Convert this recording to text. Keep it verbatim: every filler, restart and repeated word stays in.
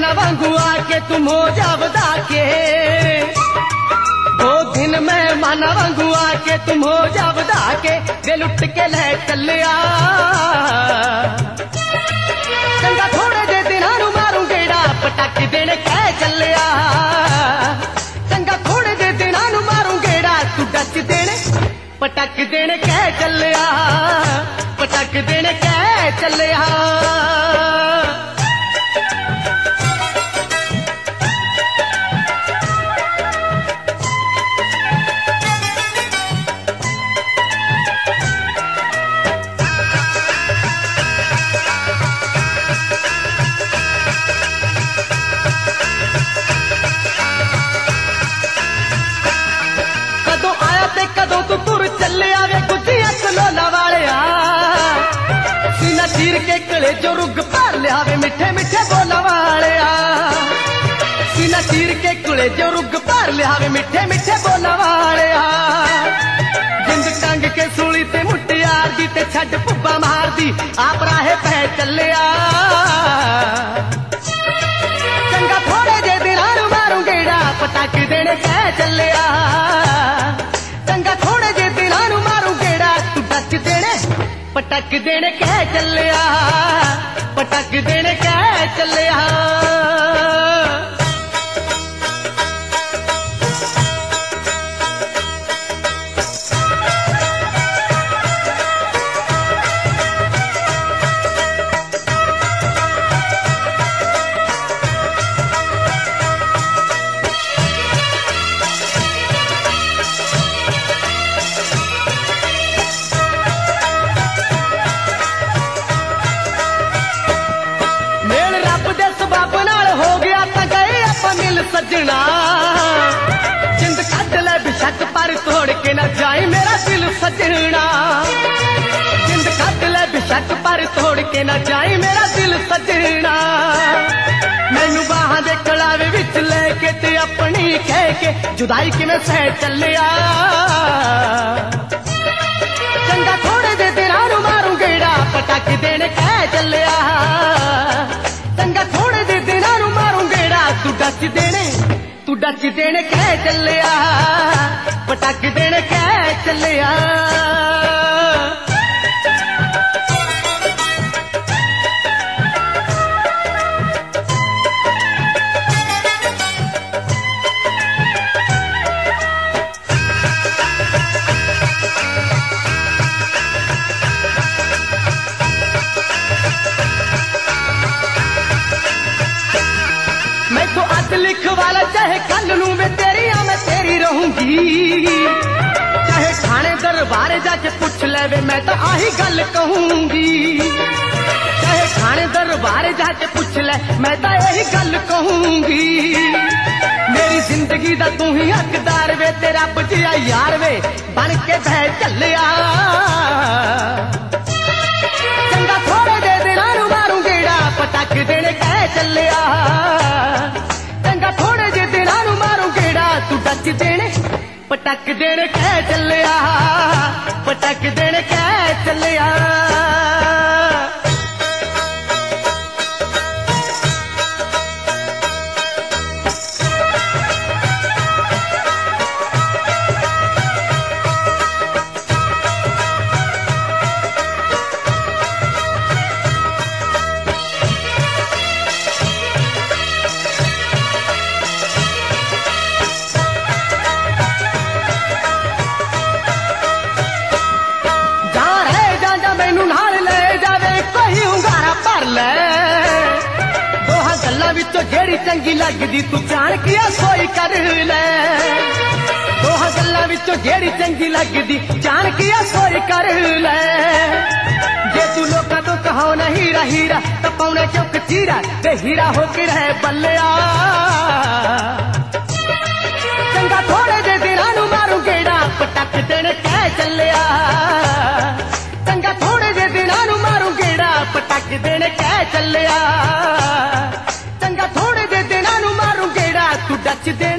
मना वांगू आके तुम हो जा बता के, दो दिन में मना वांगू आके तुम हो जा बता के, दिल उठ के ले चलिया चंगा थोड़े जे दिनां नूं मारूं गेड़ा पटक देने कह चलिया, चंगा थोड़े जे दिनां नूं मारूं गेड़ा तू डच देने पटक देने कह चलिया, पटक देने कह चलिया। कदों तू तुर चले आवे गुजिया कलोला वालिया, सीना चीर के कले जो रुग भर लियावे मिठे मिठे बोला वालिया, सीना चीर के कले जो रुग भर लियावे मिठे मिठे बोला वालिया, जिंद टंग के सूली ते मुटियार दी ते छड्ड पुब्बा मार दी आप राहे पै चलिया, चंगा थोड़े जे दिनां नूं मारूं गेड़ा पटक देने कह चलिया, चंगा थोड़े जे दिनां नूं मारूं गेड़ा तू डच देने पटक देने कह चलिया, पटक देने कह चलिया। सजना जिंद कट ले बेशक पर तोड़ के न जाए मेरा दिल सजना, जिंद कट ले बेशक पर तोड़ के न जाए मेरा दिल सजना, मैनू बाहां दे कलावे विच लेके ते अपनी कह के जुदाई किवें सह चलिया, चंगा थोड़े जे दिनां नूं मारूं गेड़ा पटक देने कह चलिया, चंगा थोड़े जे दिनां नूं मारूं गेड़ा तू डच देने तू डच देने कह चलिया, पटक देने कह चलिया। मैं तो आज लिख वाला चाहे कल नूं मैं तेरी आ मैं तेरी रहूंगी, चाहे थाने दरबार जाके पूछ लेवे मैं तो आही गल कहूंगी, चाहे थाने दरबार जाके पूछ ले मैं तो यही गल कहूंगी, मेरी जिंदगी दा तू ही हकदार वे तेरा बजिया यार वे बन के बह चलिया, चंगा थोड़े दे दिनां नूं मारूं गेड़ा पटक देने कह चलिया, चंगा थोड़े जे दिनां नूं मारूं गेड़ा तू डच देने पटक देने कह चलिया, पटक देने कह चलिया। जेड़ी चंगी लगदी तू जान किया सोई कर ले, दोहां गल्लां विचों जेड़ी चंगी लगदी जान किया सोई कर ले, जे तू लोकां तो कहो ना हीरा हीरा तो पौने चौक चीरा ते हीरा होके रहे बल्लिया, चंगा थोड़े जे दिनां नूं मारूं गेड़ा पटक देने कह चलिया, चंगा थोड़े जे दिनां नूं मारूं गेड़ा पटक देने कह चलिया, चंगा थोड़े जे दिनां नूं मारूं गेड़ा तू डच देने